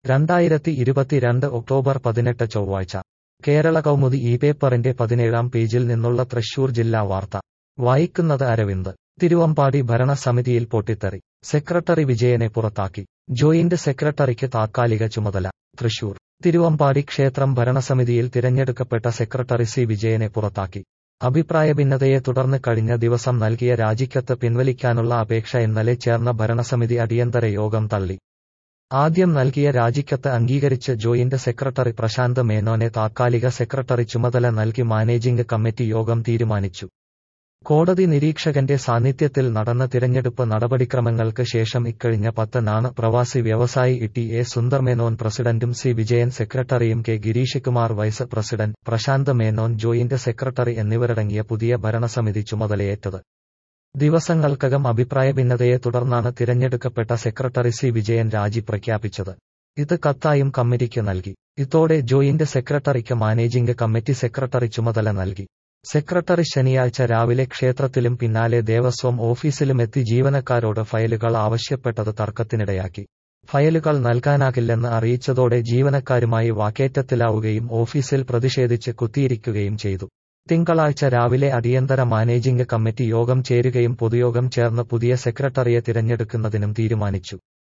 2022 October 18 ചൊവ്വാഴ്ച കേരള കൗമുദി ഈ പേപ്പറിന്റെ 17-ാം പേജിൽ നിന്നുള്ള തൃശൂർ ജില്ലാ വാർത്ത വായിക്കുന്നത് അരവിന്ദ്. തിരുവമ്പാടി ഭരണസമിതിയിൽ പൊട്ടിത്തെറി, സെക്രട്ടറി വിജയനെ പുറത്താക്കി. ജോയിന്റ് സെക്രട്ടറിക്ക് താത്കാലിക ചുമതല. തൃശൂർ തിരുവമ്പാടി ക്ഷേത്രം ഭരണസമിതിയിൽ തിരഞ്ഞെടുക്കപ്പെട്ട സെക്രട്ടറി സി വിജയനെ പുറത്താക്കി. അഭിപ്രായ ഭിന്നതയെ തുടർന്ന് കഴിഞ്ഞ ദിവസം നൽകിയ രാജിക്കത്ത് പിൻവലിക്കാനുള്ള അപേക്ഷ ഇന്നലെ ചേർന്ന ഭരണസമിതി അടിയന്തര യോഗം തള്ളി. ആദ്യം നൽകിയ രാജിക്കത്ത് അംഗീകരിച്ച് ജോയിന്റ് സെക്രട്ടറി പ്രശാന്ത് മേനോനെ താത്കാലിക സെക്രട്ടറി ചുമതല നൽകി മാനേജിംഗ് കമ്മിറ്റി യോഗം തീരുമാനിച്ചു. കോടതി നിരീക്ഷകന്റെ സാന്നിധ്യത്തിൽ നടന്ന തിരഞ്ഞെടുപ്പ് നടപടിക്രമങ്ങൾക്ക് ശേഷം ഇക്കഴിഞ്ഞ 10-നാണ് പ്രവാസി വ്യവസായി ടി എ സുന്ദർമേനോൻ പ്രസിഡന്റും സി വിജയൻ സെക്രട്ടറിയും K Girish Kumar vice president, Prashanth Menon joint secretary എന്നിവരടങ്ങിയ പുതിയ ഭരണസമിതി ചുമതലയേറ്റത്. ദിവസങ്ങൾക്കകം അഭിപ്രായ ഭിന്നതയെ തുടർന്നാണ് തിരഞ്ഞെടുക്കപ്പെട്ട സെക്രട്ടറി സി വിജയൻ രാജി പ്രഖ്യാപിച്ചത്. ഇത് കത്തായും കമ്മിറ്റിക്ക് നൽകി. ഇതോടെ ജോയിന്റ് സെക്രട്ടറിക്ക് മാനേജിംഗ് കമ്മിറ്റി സെക്രട്ടറി ചുമതല നൽകി. സെക്രട്ടറി ശനിയാഴ്ച രാവിലെ ക്ഷേത്രത്തിലും പിന്നാലെ ദേവസ്വം ഓഫീസിലുമെത്തി ജീവനക്കാരോട് ഫയലുകൾ ആവശ്യപ്പെട്ടത് തർക്കത്തിനിടയാക്കി. ഫയലുകൾ നൽകാനാകില്ലെന്ന് അറിയിച്ചതോടെ ജീവനക്കാരുമായി വാക്കേറ്റത്തിലാവുകയും ഓഫീസിൽ പ്രതിഷേധിച്ച് കുത്തിയിരിക്കുകയും ചെയ്തു. തിങ്കളാഴ്ച രാവിലെ അടിയന്തര മാനേജിംഗ് കമ്മിറ്റി യോഗം ചേരുകയും പൊതുയോഗം ചേർന്ന് പുതിയ സെക്രട്ടറിയെ തിരഞ്ഞെടുക്കുന്നതിനും തീരുമാനിച്ചു.